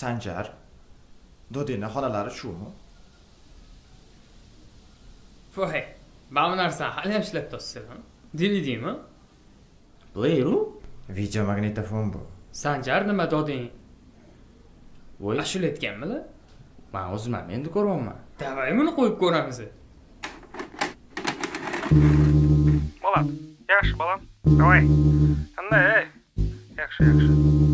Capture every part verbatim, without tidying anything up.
Sanjar, Dodina xonalari shumi? Voy, mana bu narsani hali ham ishlab turibsiz-mi? D V D-mi? Player-u? Video magnitofon bu. Sanjar nima doding? Voy, Ashula aytganmilar? men o'zim ham endi ko'ryapman. Davay buni qo'yib ko'ramiz. Bolam, yaxshi bolam. Davay. Qanday? Yaxshi, yaxshi.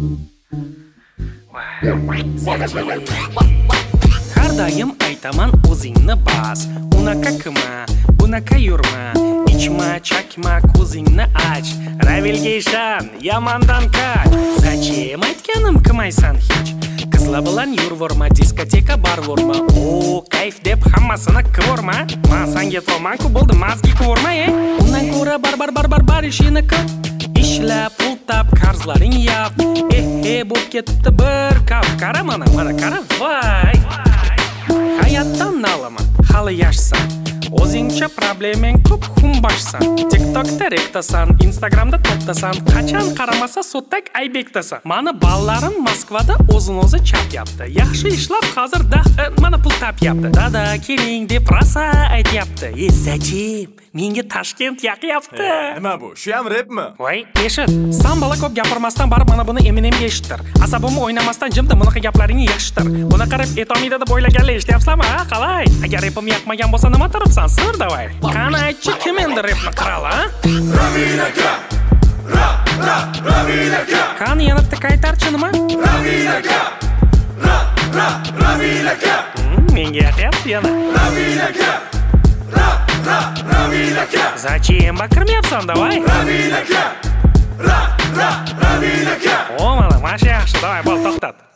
Har doim aytaman o'zingni bas. Unaqa qilma, bunaqa yurma. Ichma, chakma, ko'zingni ach. Ravilga ishon, yamandan qoch. Zachем aytganim qilmaysan hech. Qizlar bilan yurvorma, diskoteka barvorma. O, kayf deb hammasini qivorma. Men senga to'manku bo'ldi, mazgi qivorma, e. Undan ko'ra barbar barbar bar ishini qil. Ishla, pul tap, qarzlaring yap. Eh, eh, bo'p ketdi bir kap. Qara mana, mana qara, voy. Hayotdan nolama, hali yoshsan. O'zingcha problemang ko'p xumbashsan. TikTokda rektasan, Instagramda toptasan. Qachon qaramasa so'tak aybektasan. Mani ballarim Moskvada o'zini-o'zi chapyapti. Yaxshi ishlab hozir da mana pul tapyapti. Dada, keling deb rosa aytyapti. Ey, Zachim, menga Toshkent yaqyapti. Nima bu? Shu ham repmi? Voy, eshit. Sen bola ko'p gapirmasdan barib mana buni Eminemga eshittir. Asabimni o'ynamasdan jimda bunaqa gaplaringni yaxshitir. Buni qarab etomida deb o'ylaganlar eshityapsanmi? Ha, qalay? Agar repim yoqmagan bo'lsa nima turibsan? Sir davay. Qani aytchi, kim endi repni qirali, ha? Ravil aka. Ra, ra, Ravil aka. Qani yana bitta qaytarchi nima? Ravil aka. Ra, ra, Ravil aka. Menga yoqyapti yana. Ravil aka. Ra, ra, Ravil aka. Zachем baqirmayapsan davay? Ravil aka. Ra, ra, Ravil aka. O, mana, mana shu yaxshi, davay, bo'l to'xtat.